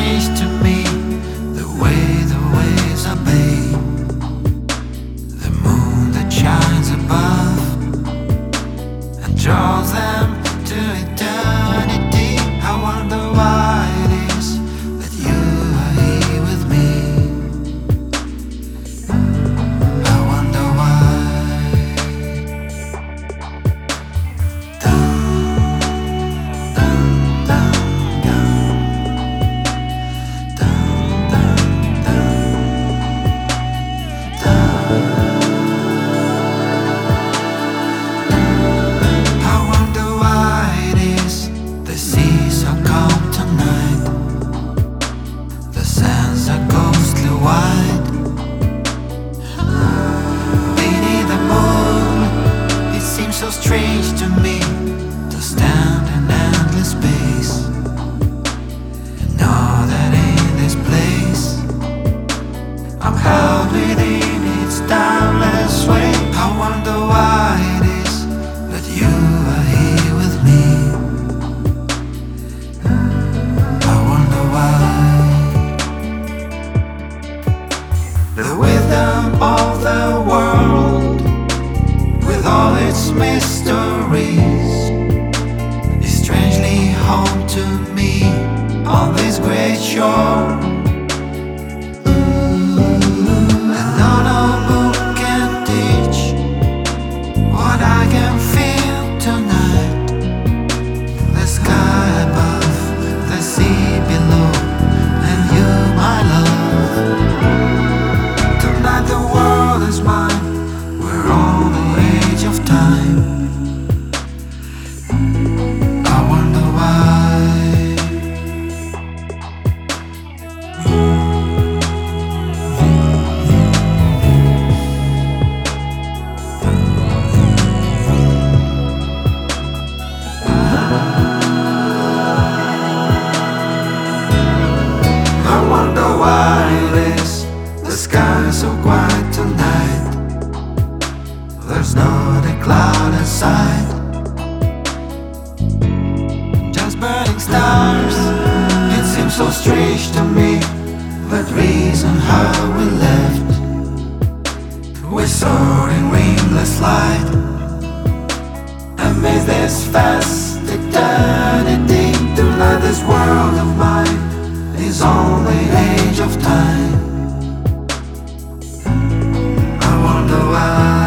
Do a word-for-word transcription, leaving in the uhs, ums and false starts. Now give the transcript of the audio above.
strange to me, the way the waves obey the moon that shines above and draws them to eternity. I wonder why it is that you are here with me. I wonder why. Dun, dun, dun, dun. Dun, dun, dun, dun. I wonder why it is the seas are calm tonight, the sands are ghostly white. Beneath the moon, it seems so strange to me to stand in endless space and know that in this place I'm held within its timeless way. I wonder why it is that you are here with me. I wonder why. The wisdom of the world, with all its mysteries, is strangely home to me on this great shore. And no, no book can teach what I can feel tonight. The sky above, the sea below, and you, my love. Tonight the world is mine, we're on the edge of time. I wonder why. I wonder why it is the sky is so quiet tonight. There's not a cloud inside, just burning stars. It seems so strange to me, that reason how we left. We soared in wingless light amidst this vast eternity. Tonight this world of mine is on the edge of time. I wonder why.